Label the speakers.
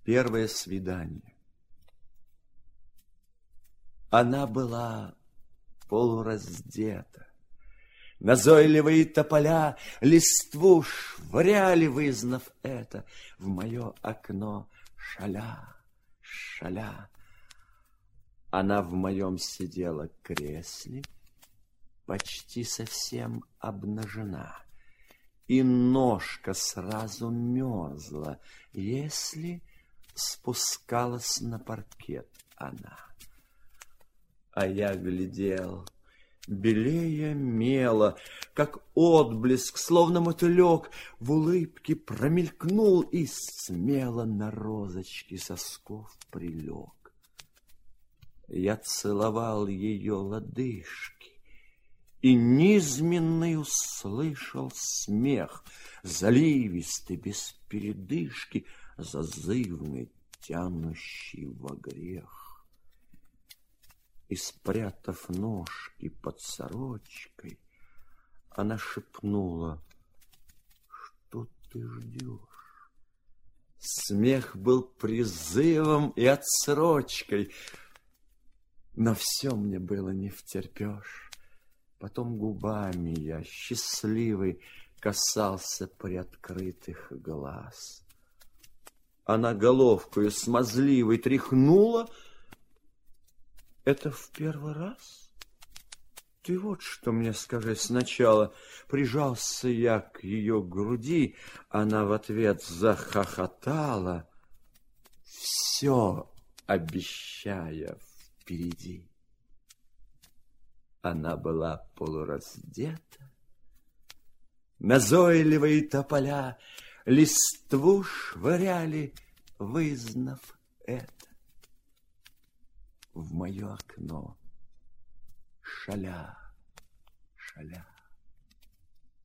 Speaker 1: Первое свидание. Она была полураздета. Назойливые тополя листву швыряли, вызнав это, в мое окно шаля, шаля. Она в моем сидела кресле, почти совсем обнажена, и ножка сразу мерзла, если спускалась на паркет она. А я глядел, белее мела, как отблеск, словно мотылек, в улыбке промелькнул и смело на розочки сосков прилег. Я целовал ее лодыжки, и низменный услышал смех, заливистый, без передышки, зазывный, тянущий во грех. И, спрятав ножки под сорочкой, она шепнула: что ты ждешь? Смех был призывом и отсрочкой, но все мне было не втерпешь. Потом губами я, счастливый, касался приоткрытых глаз. Она головкою смазливой тряхнула. Это в первый раз? Ты вот что мне скажи сначала. Прижался я к ее груди, она в ответ захохотала, все обещая впереди. Она была полураздета, назойливые тополя листву швыряли, вызнав это. В мое окно шаля, шаля.